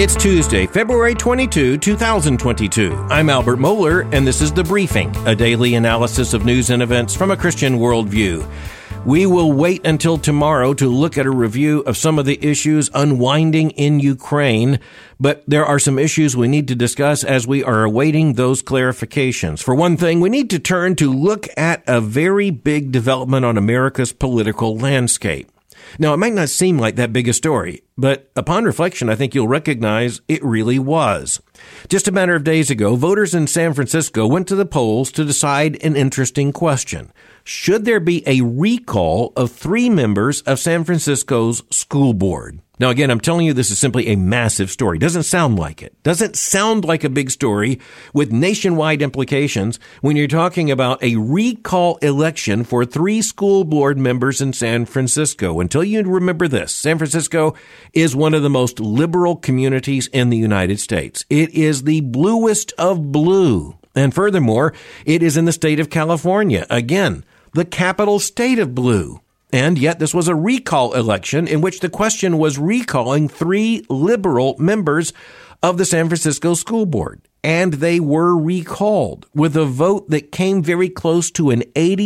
It's Tuesday, February 22, 2022. I'm Albert Mohler, and this is The Briefing, a daily analysis of news and events from a Christian worldview. We will wait until tomorrow to look at a review of some of the issues unwinding in Ukraine, but there are some issues we need to discuss as we are awaiting those clarifications. For one thing, we need to turn to look at a very big development on America's political landscape. Now, it might not seem like that big a story, but upon reflection, I think you'll recognize it really was. Just a matter of days ago, voters in San Francisco went to the polls to decide an interesting question. Should there be a recall of 3 members of San Francisco's school board? Now, again, I'm telling you this is simply a massive story. Doesn't sound like it. Doesn't sound like a big story with nationwide implications when you're talking about a recall election for 3 school board members in San Francisco. Until you remember this, San Francisco is one of the most liberal communities in the United States. It is the bluest of blue. And furthermore, it is in the state of California. Again, the capital state of blue. And yet this was a recall election in which the question was recalling 3 liberal members of the San Francisco School Board. And they were recalled with a vote that came very close to an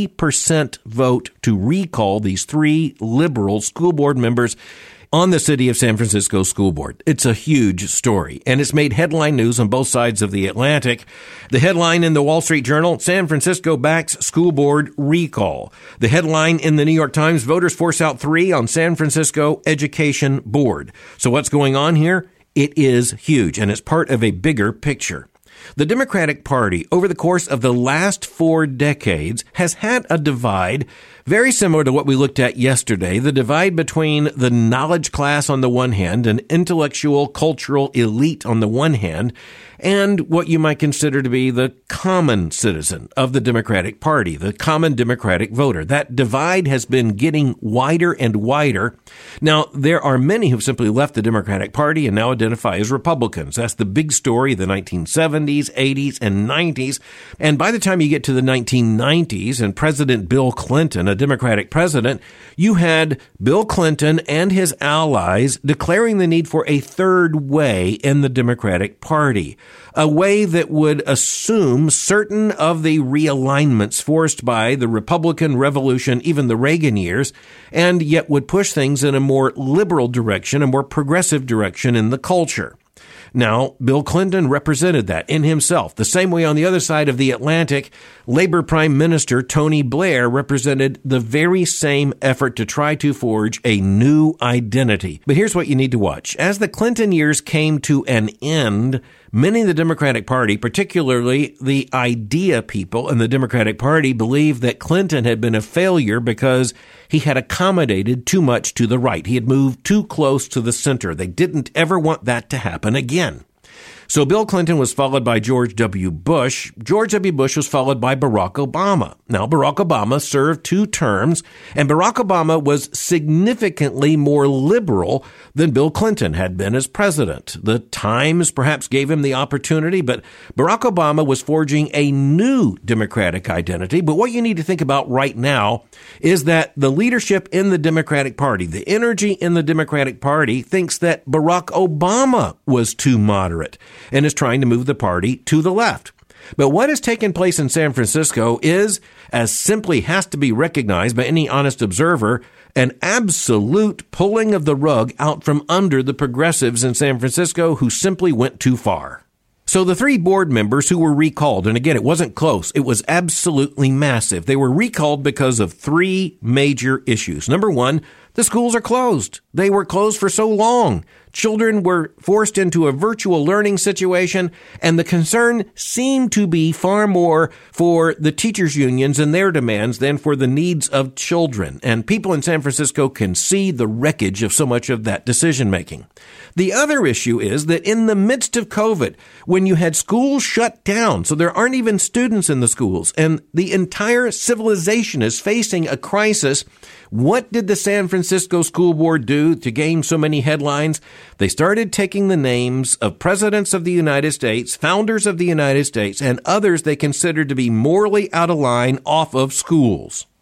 80% vote to recall these 3 liberal school board members on the City of San Francisco School Board. It's a huge story, and it's made headline news on both sides of the Atlantic. The headline in the Wall Street Journal, San Francisco backs school board recall. The headline in the New York Times, voters force out 3 on San Francisco Education Board. So what's going on here? It is huge, and it's part of a bigger picture. The Democratic Party, over the course of the last 4 decades, has had a divide very similar to what we looked at yesterday, the divide between the knowledge class on the one hand, an intellectual, cultural elite on the one hand, and what you might consider to be the common citizen of the Democratic Party, the common Democratic voter. That divide has been getting wider and wider. Now, there are many who've simply left the Democratic Party and now identify as Republicans. That's the big story of the 1970s, 80s, and 90s. And by the time you get to the 1990s and President Bill Clinton, a Democratic president, you had Bill Clinton and his allies declaring the need for a third way in the Democratic Party, a way that would assume certain of the realignments forced by the Republican Revolution, even the Reagan years, and yet would push things in a more liberal direction, a more progressive direction in the culture. Now, Bill Clinton represented that in himself. The same way on the other side of the Atlantic, Labor Prime Minister Tony Blair represented the very same effort to try to forge a new identity. But here's what you need to watch. As the Clinton years came to an end, many in the Democratic Party, particularly the idea people in the Democratic Party, believed that Clinton had been a failure because he had accommodated too much to the right. He had moved too close to the center. They didn't ever want that to happen again. So Bill Clinton was followed by George W. Bush. George W. Bush was followed by Barack Obama. Now, Barack Obama served 2 terms, and Barack Obama was significantly more liberal than Bill Clinton had been as president. The Times perhaps gave him the opportunity, but Barack Obama was forging a new Democratic identity. But what you need to think about right now is that the leadership in the Democratic Party, the energy in the Democratic Party, thinks that Barack Obama was too moderate and is trying to move the party to the left. But what has taken place in San Francisco is, as simply has to be recognized by any honest observer, an absolute pulling of the rug out from under the progressives in San Francisco who simply went too far. So the 3 board members who were recalled, and again, it wasn't close, it was absolutely massive. They were recalled because of 3 major issues. Number 1, the schools are closed. They were closed for so long. Children were forced into a virtual learning situation, and the concern seemed to be far more for the teachers' unions and their demands than for the needs of children. And people in San Francisco can see the wreckage of so much of that decision-making. The other issue is that in the midst of COVID, when you had schools shut down, so there aren't even students in the schools, and the entire civilization is facing a crisis, what did the San Francisco School Board do to gain so many headlines? They started taking the names of presidents of the United States, founders of the United States, and others they considered to be morally out of line off of schools.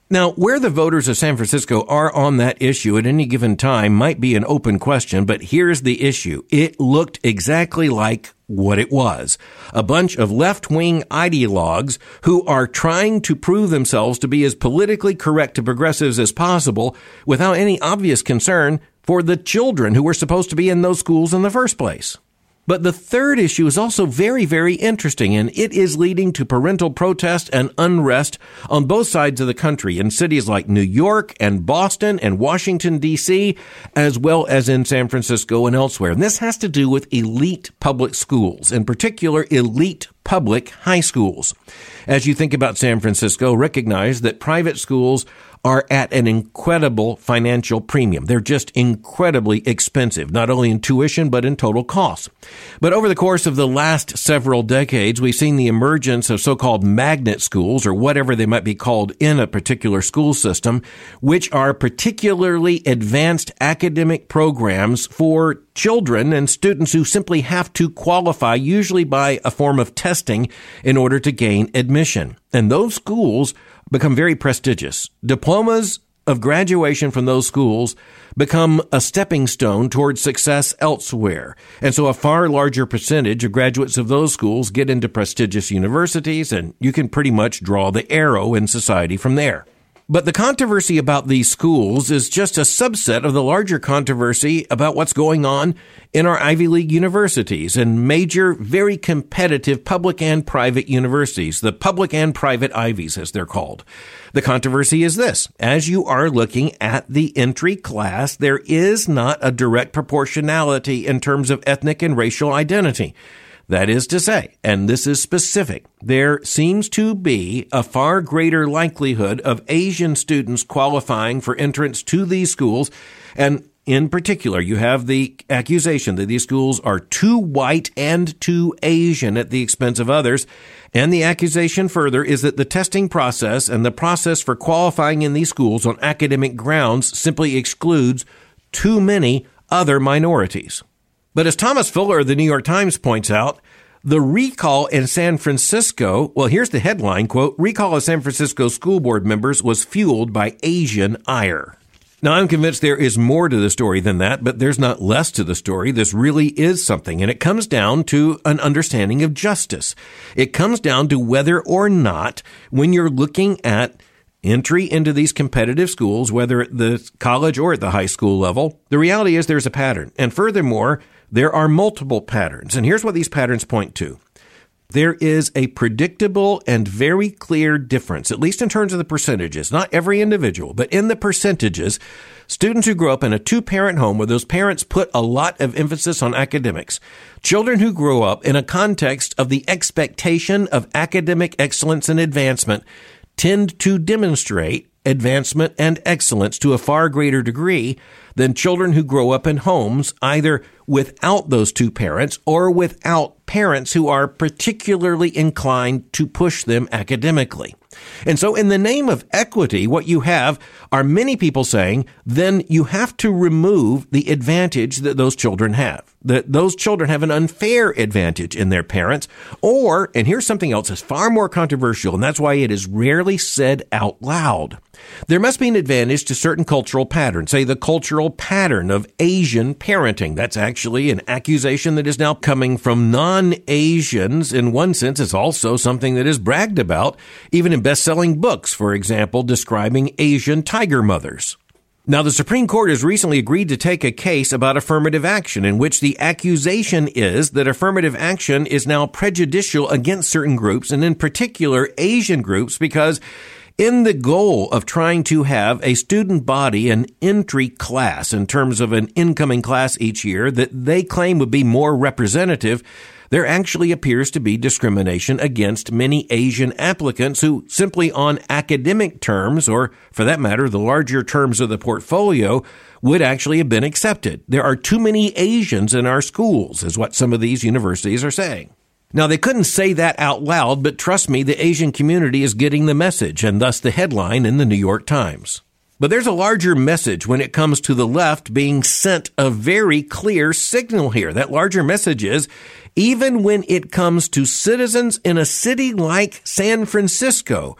Now, where the voters of San Francisco are on that issue at any given time might be an open question, but here's the issue. It looked exactly like what it was. A bunch of left-wing ideologues who are trying to prove themselves to be as politically correct to progressives as possible without any obvious concern for the children who were supposed to be in those schools in the first place. But the third issue is also very, very interesting, and it is leading to parental protest and unrest on both sides of the country in cities like New York and Boston and Washington, D.C., as well as in San Francisco and elsewhere. And this has to do with elite public schools, in particular, elite public high schools. As you think about San Francisco, recognize that private schools are at an incredible financial premium. They're just incredibly expensive, not only in tuition, but in total costs. But over the course of the last several decades, we've seen the emergence of so-called magnet schools, or whatever they might be called in a particular school system, which are particularly advanced academic programs for children and students who simply have to qualify, usually by a form of testing, in order to gain admission. And those schools become very prestigious. Diplomas of graduation from those schools become a stepping stone towards success elsewhere. And so a far larger percentage of graduates of those schools get into prestigious universities, and you can pretty much draw the arrow in society from there. But the controversy about these schools is just a subset of the larger controversy about what's going on in our Ivy League universities and major, very competitive public and private universities, the public and private Ivies, as they're called. The controversy is this. As you are looking at the entry class, there is not a direct proportionality in terms of ethnic and racial identity. That is to say, and this is specific, there seems to be a far greater likelihood of Asian students qualifying for entrance to these schools. And in particular, you have the accusation that these schools are too white and too Asian at the expense of others. And the accusation further is that the testing process and the process for qualifying in these schools on academic grounds simply excludes too many other minorities. But as Thomas Fuller of the New York Times points out, the recall in San Francisco, well, here's the headline, quote, "Recall of San Francisco school board members was fueled by Asian ire." Now, I'm convinced there is more to the story than that, but there's not less to the story. This really is something, and it comes down to an understanding of justice. It comes down to whether or not, when you're looking at entry into these competitive schools, whether at the college or at the high school level, the reality is there's a pattern. And furthermore, there are multiple patterns. And here's what these patterns point to. There is a predictable and very clear difference, at least in terms of the percentages, not every individual, but in the percentages. Students who grow up in a two-parent home where those parents put a lot of emphasis on academics, children who grow up in a context of the expectation of academic excellence and advancement, tend to demonstrate advancement and excellence to a far greater degree than children who grow up in homes either without those two parents or without parents who are particularly inclined to push them academically. And so in the name of equity, what you have are many people saying, then you have to remove the advantage that those children have, that those children have an unfair advantage in their parents, or, and here's something else that's far more controversial, and that's why it is rarely said out loud. There must be an advantage to certain cultural patterns, say the cultural pattern of Asian parenting. That's actually an accusation that is now coming from non-Asians. In one sense, it's also something that is bragged about, even in best-selling books, for example, describing Asian tiger mothers. Now, the Supreme Court has recently agreed to take a case about affirmative action in which the accusation is that affirmative action is now prejudicial against certain groups, and in particular Asian groups, because in the goal of trying to have a student body, an entry class in terms of an incoming class each year that they claim would be more representative, there actually appears to be discrimination against many Asian applicants who simply on academic terms, or for that matter, the larger terms of the portfolio, would actually have been accepted. There are too many Asians in our schools, is what some of these universities are saying. Now, they couldn't say that out loud, but trust me, the Asian community is getting the message, and thus the headline in the New York Times. But there's a larger message when it comes to the left being sent a very clear signal here. That larger message is, even when it comes to citizens in a city like San Francisco,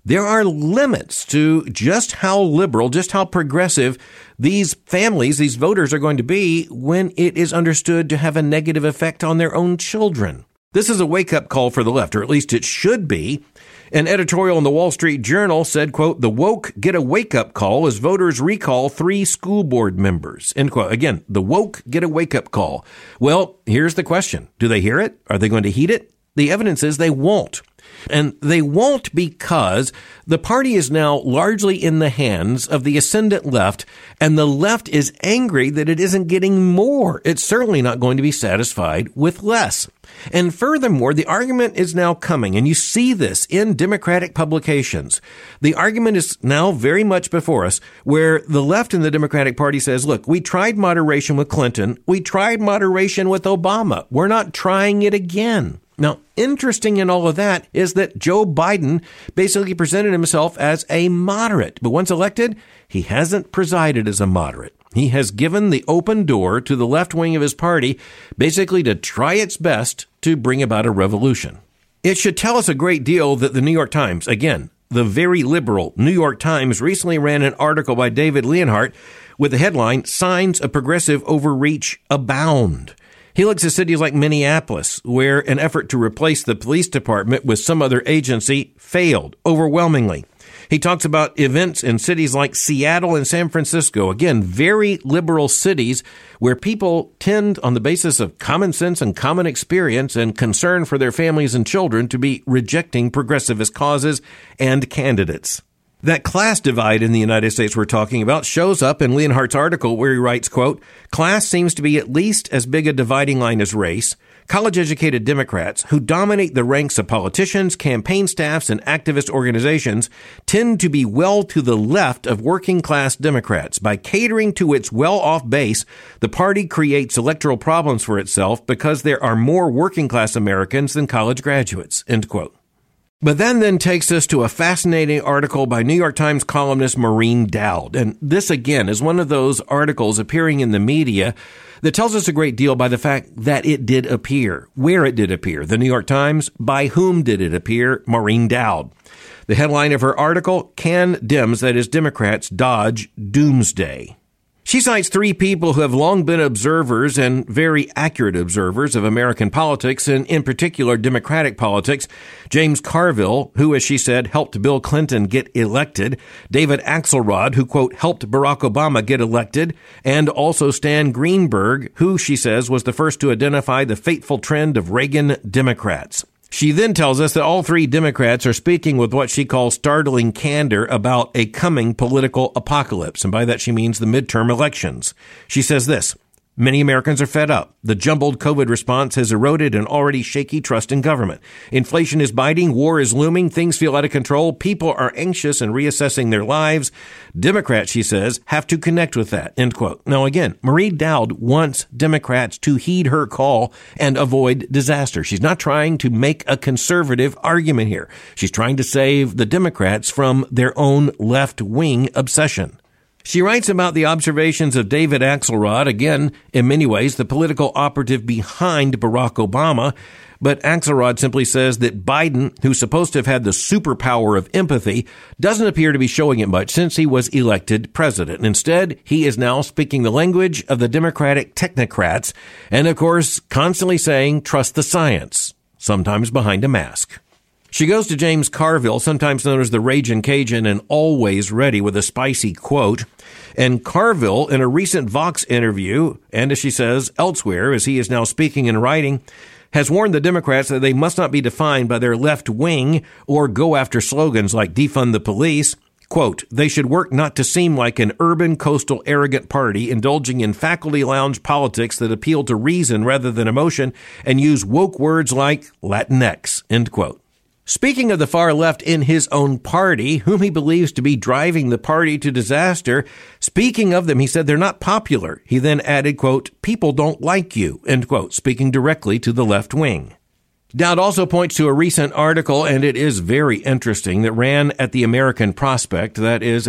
there are limits to just how liberal, just how progressive these families, these voters are going to be when it is understood to have a negative effect on their own children. This is a wake-up call for the left, or at least it should be. An editorial in the Wall Street Journal said, quote, "The woke get a wake-up call as voters recall 3 school board members," end quote. Again, the woke get a wake-up call. Well, here's the question. Do they hear it? Are they going to heed it? The evidence is they won't. And they won't because the party is now largely in the hands of the ascendant left, and the left is angry that it isn't getting more. It's certainly not going to be satisfied with less. And furthermore, the argument is now coming, and you see this in Democratic publications. The argument is now very much before us, where the left in the Democratic Party says, look, we tried moderation with Clinton. We tried moderation with Obama. We're not trying it again. Now, interesting in all of that is that Joe Biden basically presented himself as a moderate. But once elected, he hasn't presided as a moderate. He has given the open door to the left wing of his party, basically to try its best to bring about a revolution. It should tell us a great deal that the New York Times, again, the very liberal New York Times, recently ran an article by David Leonhardt with the headline, "Signs of Progressive Overreach Abound." He looks at cities like Minneapolis, where an effort to replace the police department with some other agency failed overwhelmingly. He talks about events in cities like Seattle and San Francisco, again, very liberal cities where people tend, on the basis of common sense and common experience and concern for their families and children, to be rejecting progressivist causes and candidates. That class divide in the United States we're talking about shows up in Leonhardt's article where he writes, quote, "Class seems to be at least as big a dividing line as race. College-educated Democrats who dominate the ranks of politicians, campaign staffs, and activist organizations tend to be well to the left of working-class Democrats. By catering to its well-off base, the party creates electoral problems for itself because there are more working-class Americans than college graduates," end quote. But that then takes us to a fascinating article by New York Times columnist Maureen Dowd. And this, again, is one of those articles appearing in the media that tells us a great deal by the fact that it did appear, where it did appear. The New York Times, by whom did it appear? Maureen Dowd. The headline of her article, "Can Dems, that is Democrats, dodge doomsday?" She cites 3 people who have long been observers and very accurate observers of American politics, and in particular Democratic politics. James Carville, who, as she said, helped Bill Clinton get elected. David Axelrod, who, quote, helped Barack Obama get elected. And also Stan Greenberg, who, she says, was the first to identify the fateful trend of Reagan Democrats. She then tells us that all 3 Democrats are speaking with what she calls startling candor about a coming political apocalypse. And by that she means the midterm elections. She says this, "Many Americans are fed up. The jumbled COVID response has eroded an already shaky trust in government. Inflation is biting. War is looming. Things feel out of control. People are anxious and reassessing their lives. Democrats," she says, "have to connect with that," end quote. Now, again, Maureen Dowd wants Democrats to heed her call and avoid disaster. She's not trying to make a conservative argument here. She's trying to save the Democrats from their own left-wing obsession. She writes about the observations of David Axelrod, again, in many ways, the political operative behind Barack Obama. But Axelrod simply says that Biden, who's supposed to have had the superpower of empathy, doesn't appear to be showing it much since he was elected president. Instead, he is now speaking the language of the Democratic technocrats and, of course, constantly saying, trust the science, sometimes behind a mask. She goes to James Carville, sometimes known as the Ragin' Cajun, and always ready with a spicy quote. And Carville, in a recent Vox interview, and as she says, elsewhere, as he is now speaking and writing, has warned the Democrats that they must not be defined by their left wing or go after slogans like defund the police. Quote, "They should work not to seem like an urban, coastal, arrogant party indulging in faculty lounge politics that appeal to reason rather than emotion and use woke words like Latinx," end quote. Speaking of the far left in his own party, whom he believes to be driving the party to disaster, speaking of them, he said they're not popular. He then added, quote, "People don't like you," end quote, speaking directly to the left wing. Dowd also points to a recent article, and it is very interesting, that ran at the American Prospect, that is a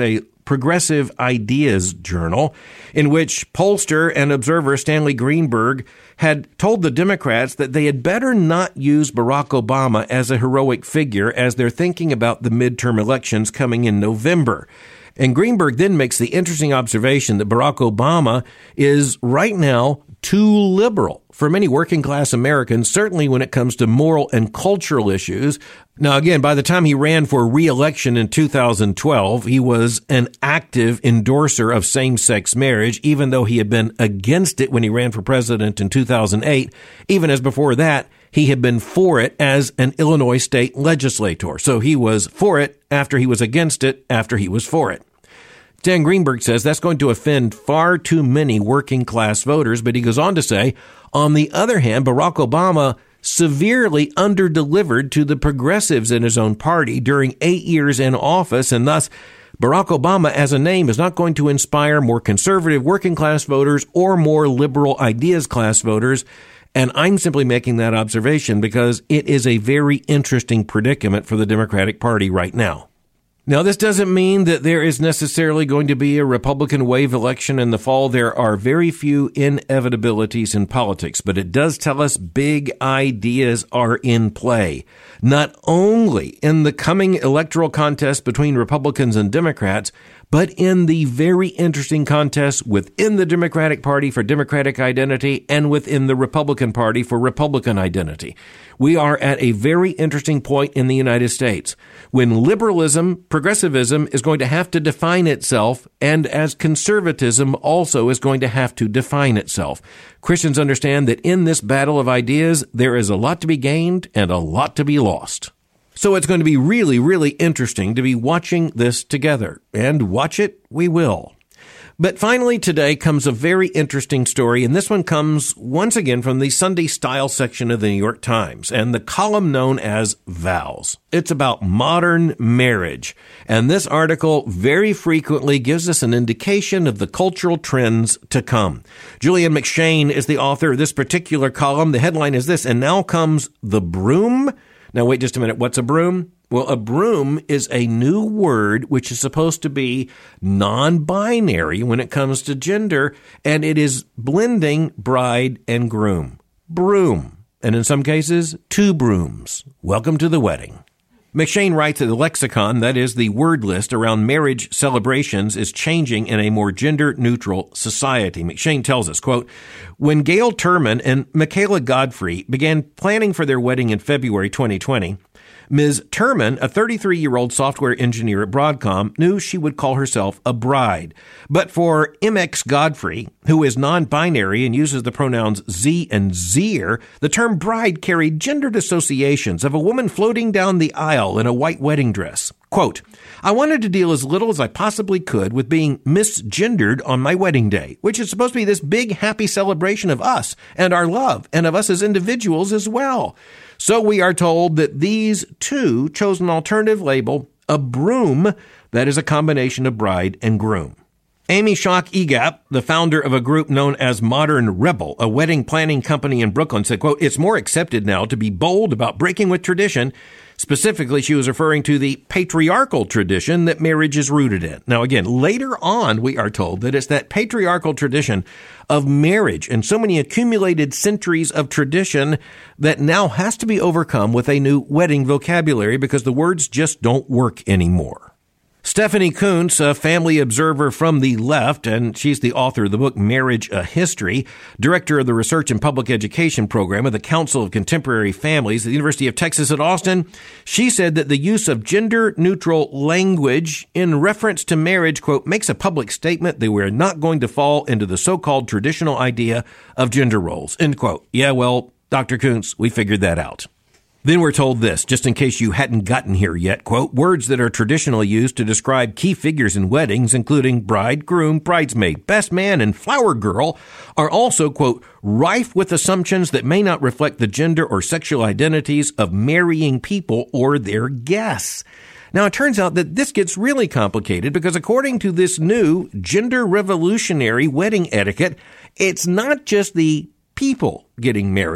Progressive Ideas Journal, in which pollster and observer Stanley Greenberg had told the Democrats that they had better not use Barack Obama as a heroic figure as they're thinking about the midterm elections coming in November. And Greenberg then makes the interesting observation that Barack Obama is right now too liberal for many working class Americans, certainly when it comes to moral and cultural issues. Now, again, by the time he ran for re-election in 2012, he was an active endorser of same-sex marriage, even though he had been against it when he ran for president in 2008. Even as before that, he had been for it as an Illinois state legislator. So he was for it after he was against it after he was for it. Dan Greenberg says that's going to offend far too many working class voters, but he goes on to say, on the other hand, Barack Obama severely underdelivered to the progressives in his own party during 8 years in office, and thus Barack Obama as a name is not going to inspire more conservative working class voters or more liberal ideas class voters. And I'm simply making that observation because it is a very interesting predicament for the Democratic Party right now. Now, this doesn't mean that there is necessarily going to be a Republican wave election in the fall. There are very few inevitabilities in politics, but it does tell us big ideas are in play, not only in the coming electoral contest between Republicans and Democrats, but in the very interesting contest within the Democratic Party for Democratic identity and within the Republican Party for Republican identity. We are at a very interesting point in the United States when liberalism, progressivism is going to have to define itself, and as conservatism also is going to have to define itself. Christians understand that in this battle of ideas, there is a lot to be gained and a lot to be lost. So it's going to be really, really interesting to be watching this together, and watch it we will. But finally today comes a very interesting story, and this one comes once again from the Sunday Style section of the New York Times and the column known as Vows. It's about modern marriage, and this article very frequently gives us an indication of the cultural trends to come. Julian McShane is the author of this particular column. The headline is this, and now comes the broom. Now, wait just a minute. What's a broom? Well, a broom is a new word which is supposed to be non-binary when it comes to gender, and it is blending bride and groom. Broom. And in some cases, two brooms. Welcome to the wedding. McShane writes that the lexicon, that is the word list around marriage celebrations, is changing in a more gender-neutral society. McShane tells us, quote, when Gail Turman and Michaela Godfrey began planning for their wedding in February 2020, Ms. Turman, a 33-year-old software engineer at Broadcom, knew she would call herself a bride. But for MX Godfrey, who is non-binary and uses the pronouns Z and Zier, the term bride carried gendered associations of a woman floating down the aisle in a white wedding dress. Quote, I wanted to deal as little as I possibly could with being misgendered on my wedding day, which is supposed to be this big, happy celebration of us and our love and of us as individuals as well. So we are told that these two chose an alternative label, a broom, that is a combination of bride and groom. Amy Schock Egap, the founder of a group known as Modern Rebel, a wedding planning company in Brooklyn, said, quote, it's more accepted now to be bold about breaking with tradition. Specifically, she was referring to the patriarchal tradition that marriage is rooted in. Now, again, later on, we are told that it's that patriarchal tradition of marriage and so many accumulated centuries of tradition that now has to be overcome with a new wedding vocabulary because the words just don't work anymore. Stephanie Kuntz, a family observer from the left, and she's the author of the book Marriage, A History, director of the Research and Public Education Program of the Council of Contemporary Families at the University of Texas at Austin. She said that the use of gender-neutral language in reference to marriage, quote, makes a public statement that we're not going to fall into the so-called traditional idea of gender roles, end quote. Yeah, well, Dr. Kuntz, we figured that out. Then we're told this, just in case you hadn't gotten here yet, quote, words that are traditionally used to describe key figures in weddings, including bride, groom, bridesmaid, best man, and flower girl, are also, quote, rife with assumptions that may not reflect the gender or sexual identities of marrying people or their guests. Now, it turns out that this gets really complicated because according to this new gender revolutionary wedding etiquette, it's not just the people getting married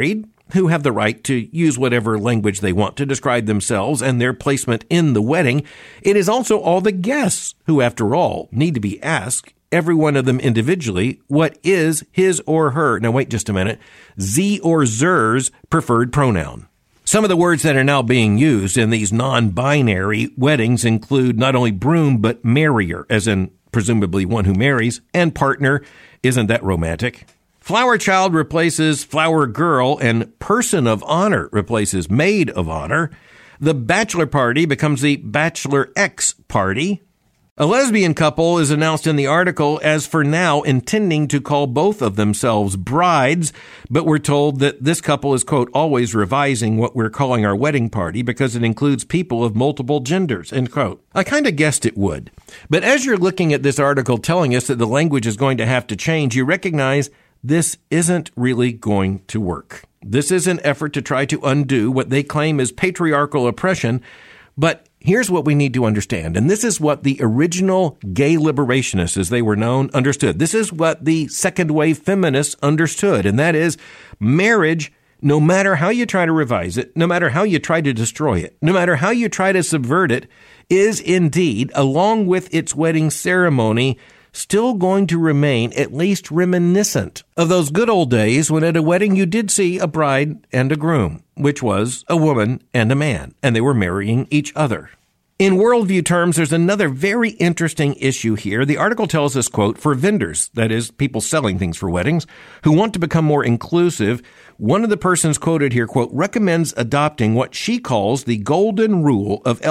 who have the right to use whatever language they want to describe themselves and their placement in the wedding. It is also all the guests who, after all, need to be asked, every one of them individually, what is his or her, now wait just a minute, Z or Zer's preferred pronoun. Some of the words that are now being used in these non-binary weddings include not only groom, but marrier, as in presumably one who marries, and partner. Isn't that romantic? Flower child replaces flower girl, and person of honor replaces maid of honor. The bachelor party becomes the bachelor X party. A lesbian couple is announced in the article as for now intending to call both of themselves brides, but we're told that this couple is, quote, always revising what we're calling our wedding party because it includes people of multiple genders, end quote. I kind of guessed it would. But as you're looking at this article telling us that the language is going to have to change, you recognize this isn't really going to work. This is an effort to try to undo what they claim is patriarchal oppression, but here's what we need to understand, and this is what the original gay liberationists, as they were known, understood. This is what the second wave feminists understood, and that is marriage, no matter how you try to revise it, no matter how you try to destroy it, no matter how you try to subvert it, is indeed, along with its wedding ceremony, still going to remain at least reminiscent of those good old days when at a wedding you did see a bride and a groom, which was a woman and a man, and they were marrying each other. In worldview terms, there's another very interesting issue here. The article tells us, quote, for vendors, that is, people selling things for weddings, who want to become more inclusive, one of the persons quoted here, quote, recommends adopting what she calls the golden rule of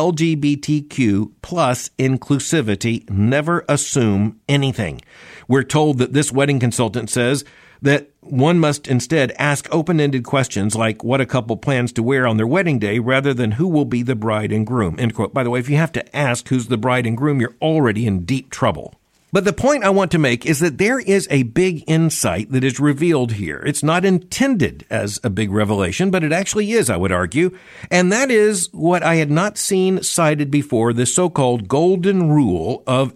LGBTQ plus inclusivity, never assume anything. We're told that this wedding consultant says that one must instead ask open-ended questions like what a couple plans to wear on their wedding day rather than who will be the bride and groom, end quote. By the way, if you have to ask who's the bride and groom, you're already in deep trouble. But the point I want to make is that there is a big insight that is revealed here. It's not intended as a big revelation, but it actually is, I would argue. And that is what I had not seen cited before, the so-called golden rule of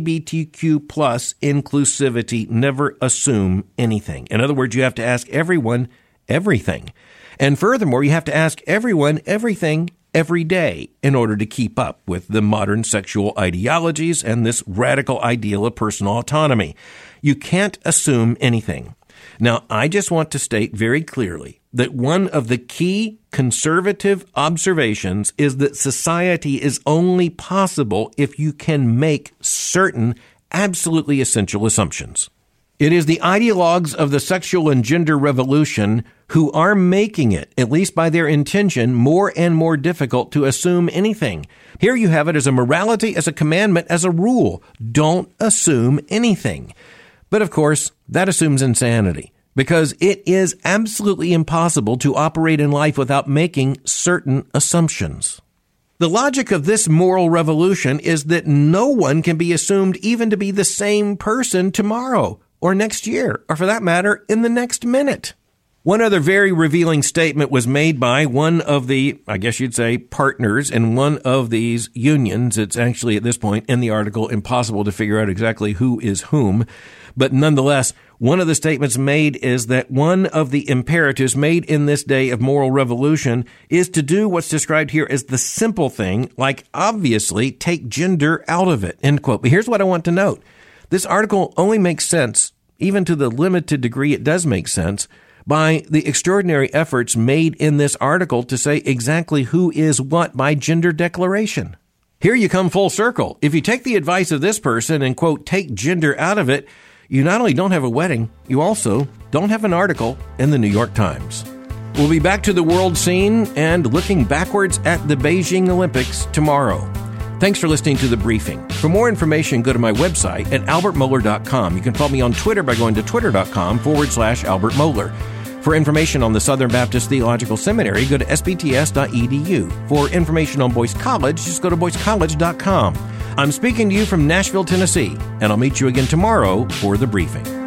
LGBTQ plus inclusivity, never assume anything. In other words, you have to ask everyone everything. And furthermore, you have to ask everyone everything every day in order to keep up with the modern sexual ideologies and this radical ideal of personal autonomy. You can't assume anything. Now, I just want to state very clearly that one of the key conservative observations is that society is only possible if you can make certain absolutely essential assumptions. It is the ideologues of the sexual and gender revolution who are making it, at least by their intention, more and more difficult to assume anything. Here you have it as a morality, as a commandment, as a rule. Don't assume anything. But of course, that assumes insanity, because it is absolutely impossible to operate in life without making certain assumptions. The logic of this moral revolution is that no one can be assumed even to be the same person tomorrow, or next year, or for that matter, in the next minute. One other very revealing statement was made by one of the, I guess you'd say, partners in one of these unions. It's actually, at this point in the article, impossible to figure out exactly who is whom. But nonetheless, one of the statements made is that one of the imperatives made in this day of moral revolution is to do what's described here as the simple thing, like obviously take gender out of it, end quote. But here's what I want to note. This article only makes sense, even to the limited degree it does make sense, by the extraordinary efforts made in this article to say exactly who is what by gender declaration. Here you come full circle. If you take the advice of this person and, quote, take gender out of it, you not only don't have a wedding, you also don't have an article in the New York Times. We'll be back to the world scene and looking backwards at the Beijing Olympics tomorrow. Thanks for listening to The Briefing. For more information, go to my website at albertmohler.com. You can follow me on Twitter by going to twitter.com/Albert Mohler. For information on the Southern Baptist Theological Seminary, go to sbts.edu. For information on Boyce College, just go to boycecollege.com. I'm speaking to you from Nashville, Tennessee, and I'll meet you again tomorrow for The Briefing.